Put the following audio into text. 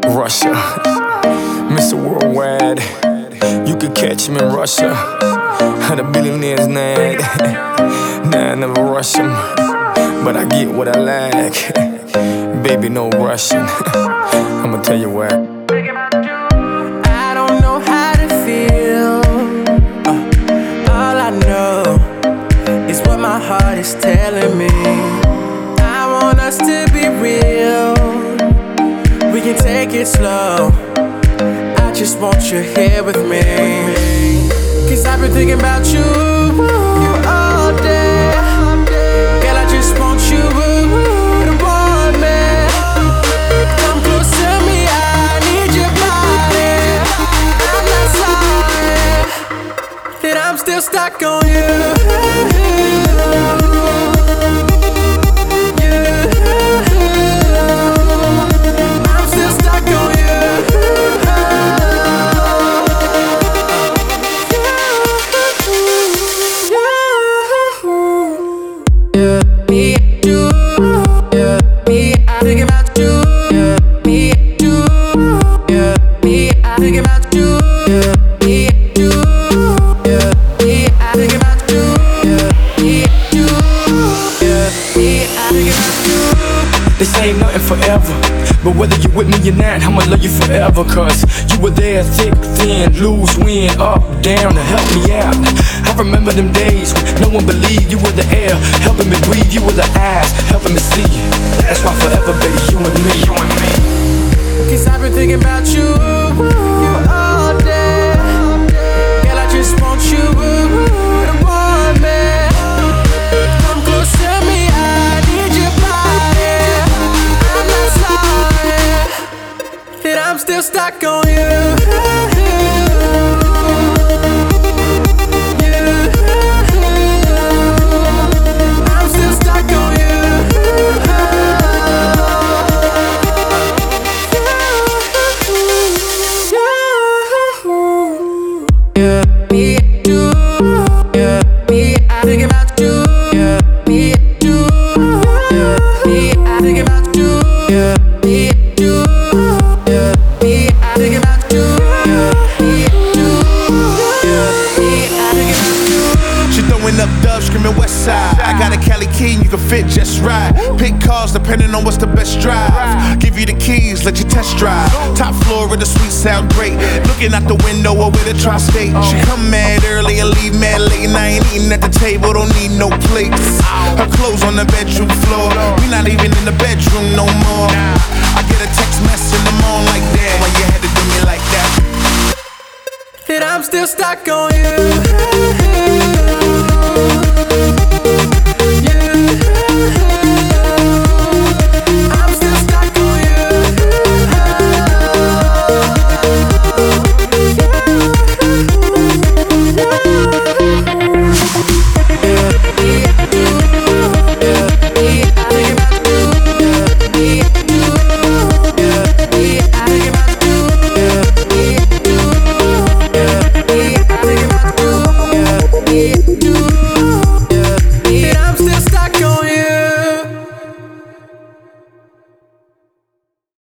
Russia, Mr. Worldwide. You could catch him in Russia. The billionaire's nag. Nah, I never rush him, but I get what I like. Baby, no rushing. I'ma tell you why. I don't know how to feel. All I know is what my heart is telling me. I want us to be real. We can take it slow. I just want you here with me. Cause I've been thinking about you all day. Girl, I just want you to want me. Come close to me, I need your body. I'm not sorry that I'm still stuck on you. This ain't nothing forever, but whether you with me or not, I'ma love you forever. Cause you were there, thick, thin, loose, win, up, down, to help me out. I remember them days when no one believed. You were the air, helping me breathe. You were the eyes, helping me see. That's why forever, baby, you and me, you and me. Cause I've been thinking about you all day. Girl, I just want you to want me. Come close to me, I need your body. I'm not sorry that I'm still stuck on you. I'm still stuck on you. Up dubs, screaming west side. I got a Cali key, you can fit just right. Pick cars depending on what's the best drive. Give you the keys, let you test drive. Top floor of the suite sound great. Looking out the window over the tri-state. She come mad early and leave mad late. And I ain't eating at the table, don't need no plates. Her clothes on the bedroom floor. We not even in the bedroom no more. I get a text message in the morning like, damn, why you had to do me like that? That I'm still stuck on you.